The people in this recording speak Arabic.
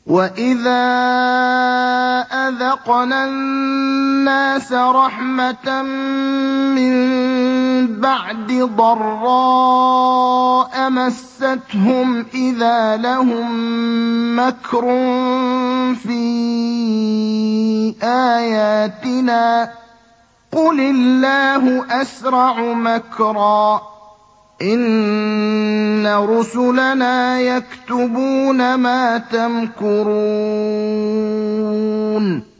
وَإِذَا أَذَقْنَا النَّاسَ رَحْمَةً مِّن بَعْدِ ضَرَّاءَ مَسَّتْهُمْ إِذَا لَهُم مَّكْرٌ فِي آيَاتِنَا ۚ قُلِ اللَّهُ أَسْرَعُ مَكْرًا ۚ إِنَّ رُسُلَنَا يَكْتُبُونَ مَا تَمْكُرُونَ